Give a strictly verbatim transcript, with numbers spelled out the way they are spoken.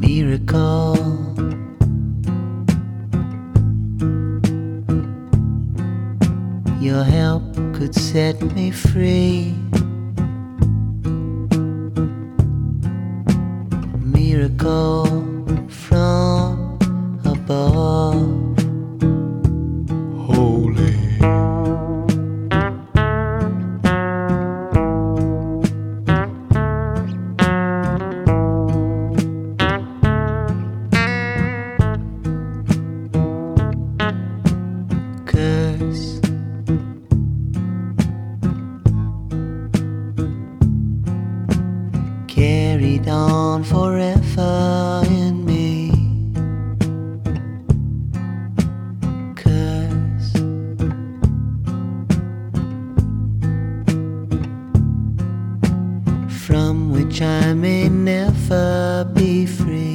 miracle. Your help could set me free. Miracle from above. Holy. Curse. Carried on forever in me. Curse. From which I may never be free.